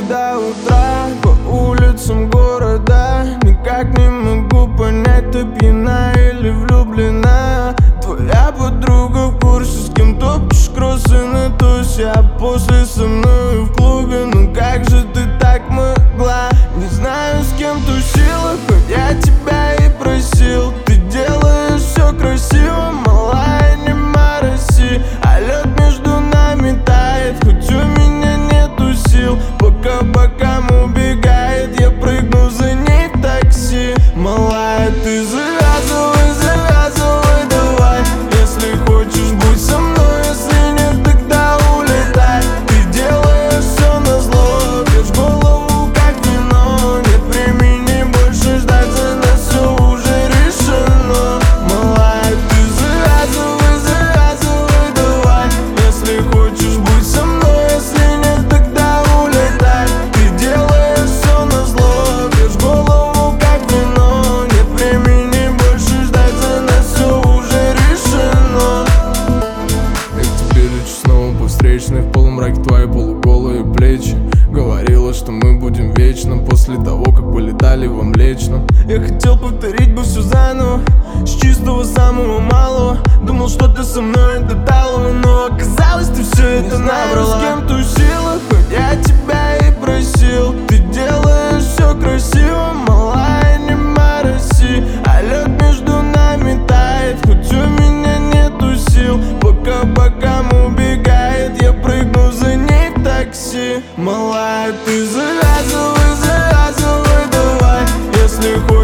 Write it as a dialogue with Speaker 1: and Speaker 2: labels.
Speaker 1: до утра по улицам города. Никак не могу понять, ты пьяна или влюблена. Твоя подруга в курсе, с кем топчешь кроссы на тусе, а после со мной в клубе. Ну как же ты так могла? Не знаю, с кем тусила, хоть я тебя и просил. Ты делаешь все красиво, малая, не мороси. А лед между нами тает, хоть у меня нету сил. Пока бокам убегает, я прыгну за ней в такси. Малая, ты завязывай, завязывай, давай. Если хочешь, будь со мной, если нет, тогда улетай. Ты делаешь все назло, бьешь голову как вино. Нет времени больше ждать, за нас все уже решено. Малая, ты завязывай, завязывай, давай. Если хочешь, будь со мной, если нет, тогда улетай. Ты делаешь все назло, бьешь голову как вино. Нет времени больше ждать, за нас все уже решено. Я к тебе лечу снова по встречной, в полумраке твои полуголые плечи. Говорила, что мы будем вечно, после того, как полетали во Млечном. Я хотел повторить бы все заново, с чистого самого малого. Думал, что ты со мной до талого, но оказалось, ты все это набрала. С кем тусила, хоть я тебя и просил. Ты делаешь все красиво, малая, не мороси. А лед между нами тает, хоть у меня нету сил. Пока бокам убегает, я прыгну за ней в такси. Малая, ты завязывай, завязывай, давай. Если хочешь,